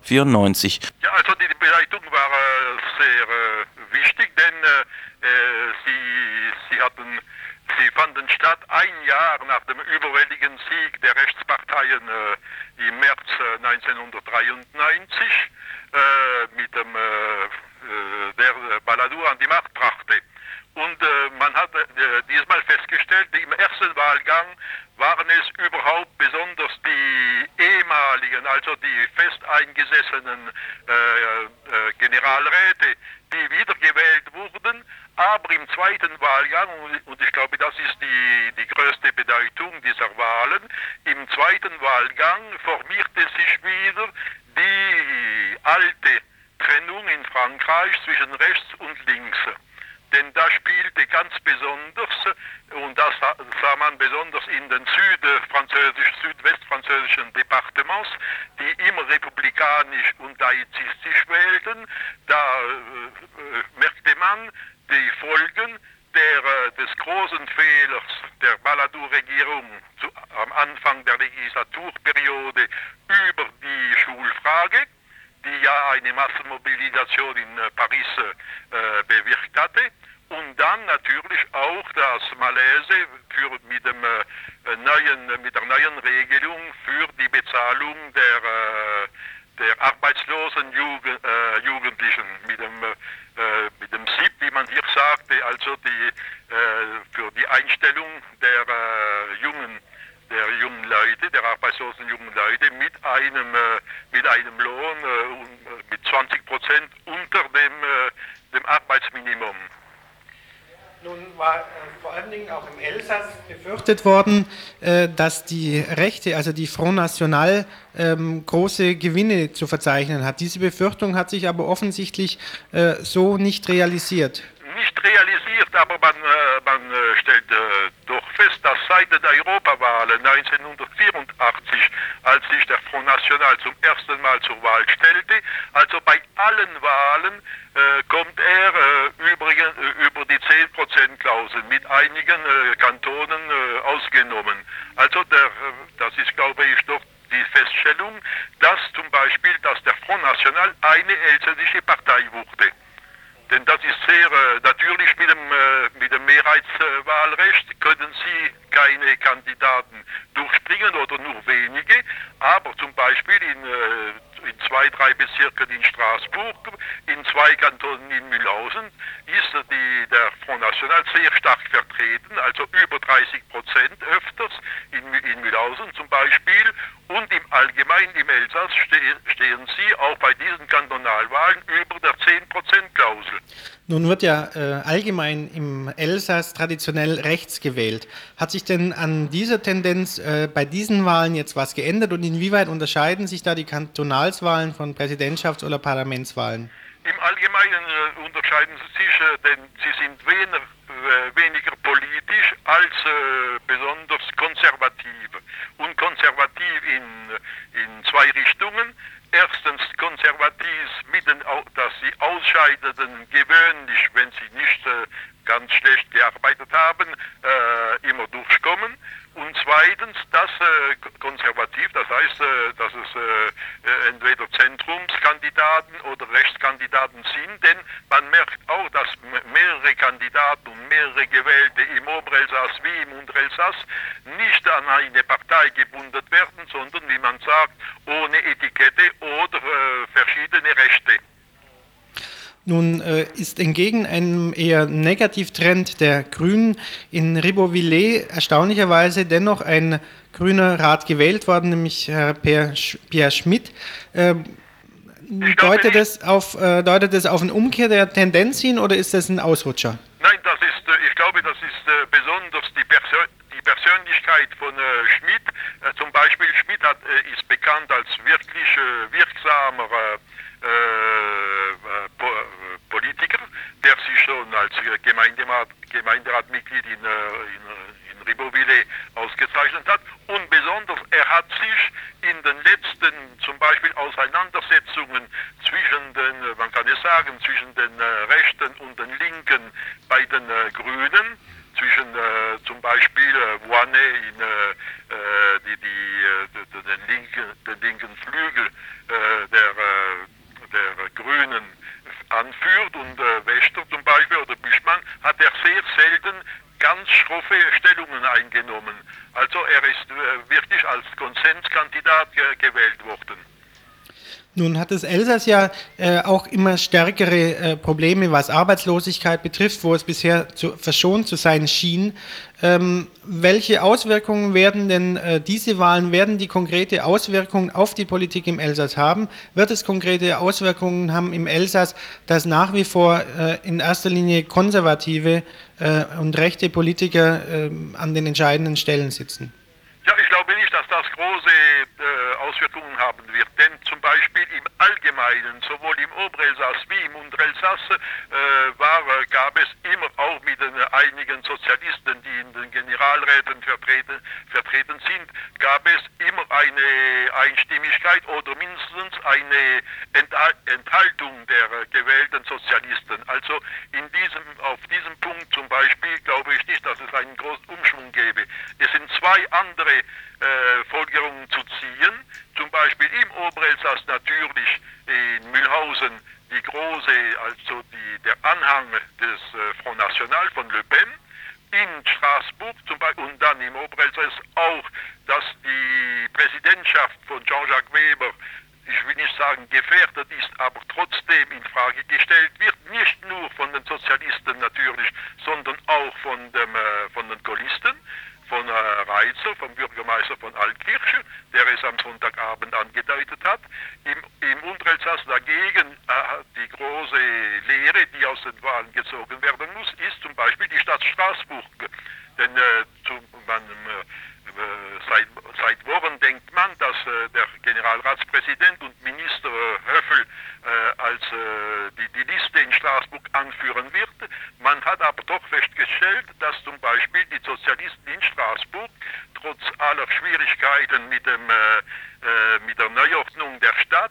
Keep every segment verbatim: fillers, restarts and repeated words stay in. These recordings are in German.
vierundneunzig. Ja, also die Begleitung war äh, sehr äh, wichtig, denn äh, sie, sie, hatten, sie fanden statt ein Jahr nach dem überwältigenden Sieg der Rechtsparteien äh, im März äh, neunzehnhundertdreiundneunzig äh, mit dem äh, der Balladur an die Macht brachte. Und äh, man hat äh, diesmal festgestellt, im ersten Wahlgang waren es überhaupt besonders die ehemaligen, also die fest eingesessenen äh, äh, Generalräte, die wiedergewählt wurden. Aber im zweiten Wahlgang, und ich glaube, das ist die, die größte Bedeutung dieser Wahlen, im zweiten Wahlgang formierte sich wieder die alte Trennung in Frankreich zwischen rechts und links. Denn da spielte ganz besonders, und das sah man besonders in den südfranzösisch, südwestfranzösischen Departements, die immer republikanisch und laizistisch wählten, da äh, merkte man die Folgen der, des großen Fehlers der Balladur-Regierung am Anfang der Legislaturperiode über die Schulfrage, die ja eine Massenmobilisation in äh, Paris äh, bewirkt hatte, und dann natürlich auch das Malaise für, mit, dem, äh, neuen, mit der neuen Regelung für die Bezahlung der, äh, der arbeitslosen Jugend, äh, Jugendlichen, mit dem, äh, mit dem S I P, wie man hier sagte, also die, äh, für die Einstellung der äh, jungen der jungen Leute, der arbeitslosen jungen Leute mit einem, äh, mit einem Lohn äh, mit zwanzig Prozent unter dem, äh, dem Arbeitsminimum. Nun war äh, vor allen Dingen auch im Elsass befürchtet worden, äh, dass die Rechte, also die Front National, ähm, große Gewinne zu verzeichnen hat. Diese Befürchtung hat sich aber offensichtlich äh, so nicht realisiert. Nicht realisiert, aber man, äh, man äh, stellt äh, doch fest, dass seit der Europawahlen neunzehnhundertvierundachtzig, als sich der Front National zum ersten Mal zur Wahl stellte, also bei allen Wahlen äh, kommt er äh, übrigens, äh, über die zehn Prozent Klausel, mit einigen äh, Kantonen äh, ausgenommen. Also der, das ist, glaube ich, doch die Feststellung, dass zum Beispiel, dass der Front National eine elsässische Partei wurde. Denn das ist sehr, äh, natürlich mit dem, äh, mit dem Mehrheitswahlrecht können Sie keine Kandidaten durchbringen oder nur wenige, aber zum Beispiel in, äh, in zwei, drei Bezirken in Straßburg, in zwei Kantonen in Mühlhausen ist die, der Front National sehr stark vertreten, also über dreißig Prozent öfters in, in Mühlhausen zum Beispiel, und im Allgemeinen im Elsass ste, stehen sie auch bei diesen Kantonalwahlen über der zehn Prozent Klausel. Nun wird ja äh, allgemein im Elsass traditionell rechts gewählt. Hat sich denn an dieser Tendenz äh, bei diesen Wahlen jetzt was geändert, und inwieweit unterscheiden sich da die Kantonalswahlen von Präsidentschafts- oder Parlamentswahlen? Im Allgemeinen äh, unterscheiden sie sich, äh, denn sie sind weniger, äh, weniger politisch als äh, besonders konservativ. Und konservativ in, in zwei Richtungen. Erstens konservativ mit den, dass sie Ausscheidenden gewöhnlich, wenn sie nicht äh, ganz schlecht gearbeitet haben, äh, immer durchkommen. Und zweitens, das äh, konservativ, das heißt, äh, dass es äh, entweder Zentrumskandidaten oder Rechtskandidaten sind, denn man merkt auch, dass mehrere Kandidaten und mehrere Gewählte im Oberelsass wie im Unterelsass nicht an eine Partei gebunden werden, sondern, wie man sagt, ohne Etikette oder äh, verschiedene Rechte. Nun äh, ist entgegen einem eher Negativtrend der Grünen in Ribeauvillé erstaunlicherweise dennoch ein grüner Rat gewählt worden, nämlich Herr Pierre, Pierre Schmitt. Äh, deutet, es auf, äh, deutet es auf eine Umkehr der Tendenz hin, oder ist das ein Ausrutscher? Nein, das ist, äh, ich glaube, das ist äh, besonders die, Persön die Persönlichkeit von äh, Schmitt. Äh, zum Beispiel Schmitt hat, äh, ist bekannt als wirklich äh, wirksamer äh, äh, Politiker, der sich schon als Gemeinderat, Gemeinderatmitglied in, in, in Ribeauvillé ausgezeichnet hat, und besonders er hat sich in den letzten zum Beispiel Auseinandersetzungen zwischen den, man kann es sagen, zwischen den Rechten und den Linken bei den Grünen, zwischen äh, zum Beispiel äh, Voynet in äh, die, die, äh, den, linken, den linken Flügel äh, der, äh, er ist äh, wirklich als Konsenskandidat ge gewählt worden. Nun hat das Elsass ja äh, auch immer stärkere äh, Probleme, was Arbeitslosigkeit betrifft, wo es bisher zu, verschont zu sein schien. Ähm, welche Auswirkungen werden denn äh, diese Wahlen, werden die konkrete Auswirkungen auf die Politik im Elsass haben? Wird es konkrete Auswirkungen haben im Elsass, dass nach wie vor äh, in erster Linie konservative äh, und rechte Politiker äh, an den entscheidenden Stellen sitzen? Ja, ich glaube nicht, dass das große äh, Auswirkungen haben wird, denn zum Beispiel im Allgemeinen, sowohl im Oberelsass wie im Unterelsass, äh, war, gab es immer auch mit den einigen Sozialisten, die in den Generalräten vertreten, vertreten sind, gab es immer eine Einstimmigkeit oder mindestens eine Enthaltung der gewählten Sozialisten. Also in diesem, auf diesem Punkt zum Beispiel glaube ich nicht, dass es einen großen Umschwung gäbe. Es sind zwei andere Äh, Folgerungen zu ziehen, zum Beispiel im Oberelsass natürlich in Mühlhausen die große, also die, der Anhang des äh, Front National von Le Pen, in Straßburg zum Beispiel und dann im Oberelsass auch, dass die Präsidentschaft von Jean-Jacques Weber, ich will nicht sagen gefährdet ist, aber trotzdem in Frage gestellt wird, nicht nur von den Sozialisten natürlich, sondern auch von, dem, äh, von den Gaullisten, von äh, Reitzer, vom Bürgermeister von Altkirch, der es am Sonntagabend angedeutet hat. Im, im Unterelsass dagegen äh, die große Lehre, die aus den Wahlen gezogen werden muss, ist zum Beispiel die Stadt Straßburg. Denn äh, zu, man, äh, seit, seit Wochen denkt man, dass äh, der Generalratspräsident und Minister äh, Höffel äh, als äh, die, die Liste in Straßburg anführen wird. Man hat aber doch festgestellt, dass zum Beispiel die Sozialisten in Straßburg trotz aller Schwierigkeiten mit, dem, äh, äh, mit der Neuordnung der Stadt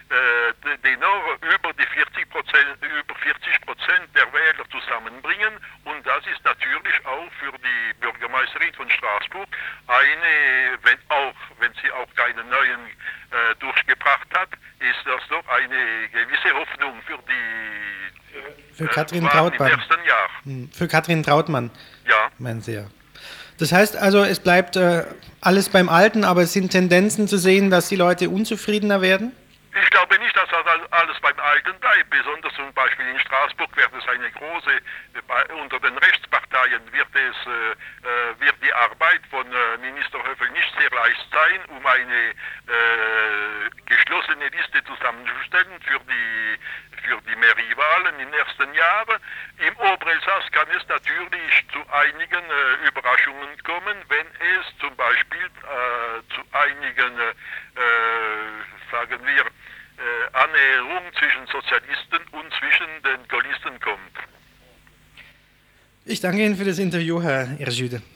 äh, dennoch über die vierzig Prozent, über vierzig Prozent der Wähler zusammenbringen. Und das ist natürlich auch für die Bürgermeisterin von Straßburg eine, wenn auch, wenn sie auch keine neuen äh, durchgebracht hat, ist das doch eine gewisse Hoffnung für die äh, für Katrin Trautmann. Im ersten Jahr. Für Katrin Trautmann. Ja. Meinen Sie ja. Das heißt also, es bleibt äh, alles beim Alten, aber es sind Tendenzen zu sehen, dass die Leute unzufriedener werden? Ich glaube nicht, dass das alles beim Alten bleibt. Besonders zum Beispiel in Straßburg wird es eine große, äh, unter den Rechtsparteien wird es, äh, wird die Arbeit von äh, Minister Höffel nicht sehr leicht sein, um eine äh, geschlossene Liste zusammenzustellen für die für die Mairie-Wahlen im ersten Jahr. Im Oberelsass kann es natürlich zu einigen äh, Überraschungen kommen, wenn es zum Beispiel äh, zu einigen, äh, sagen wir, äh, Annäherung zwischen Sozialisten und zwischen den Gaullisten kommt. Ich danke Ihnen für das Interview, Herr Erjüde.